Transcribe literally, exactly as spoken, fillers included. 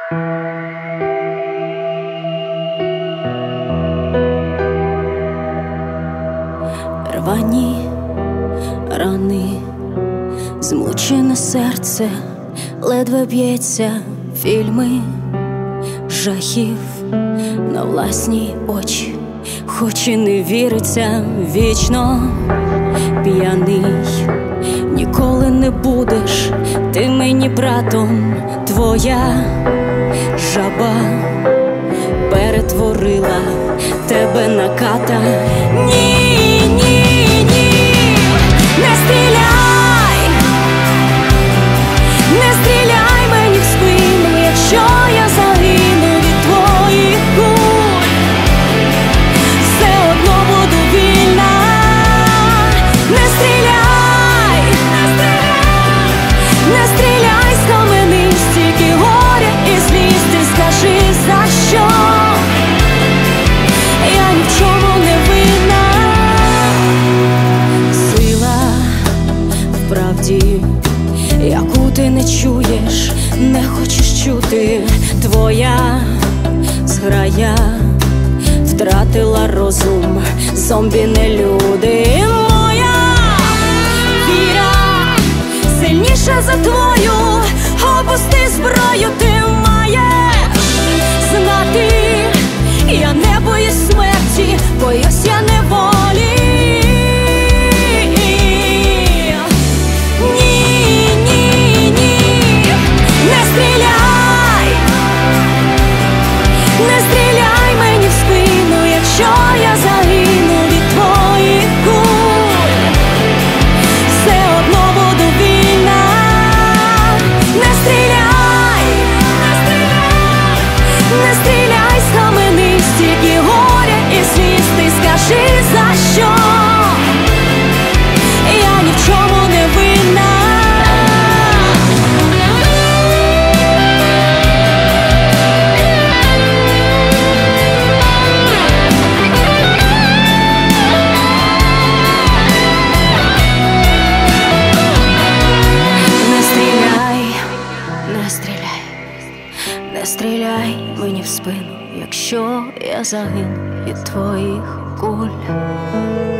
Рвані рани, змучене серце ледве б'ється, фільми жахів на власні очі, хоч і не віриться, вічно п'яний. Ніколи не будеш ти мені братом, твоя жаба перетворила тебе на ката. Ні, ні, ні, не стріляй, не стріляй мені в спину, якщо я загину від твоїх куль, все одно буду вільна. Не стріляй, не стріляй з камени, стільки горя і сліз, ти скажи, за що? Я ні в чому не винна. Сила в правді, яку ти не чуєш, не хочеш чути. Твоя зграя втратила розум, зомбі не люди. Моя віра сильніша за твою, опусти зброю, ти маєш знати. Я не боюсь смерті, боюсь я неволі. Ні, ні, ні, не стріляй, не стріляй мені в спину, якщо я загину від твоїх куль, все одно буду вільна. Не стріляй, не стріляй з камени, стільки горя і сліз, ти скажи, за що? Я ні в чому не винна. Не стріляй, не стріляй, не стріляй мені в спину, якщо я загину від твоїх куль.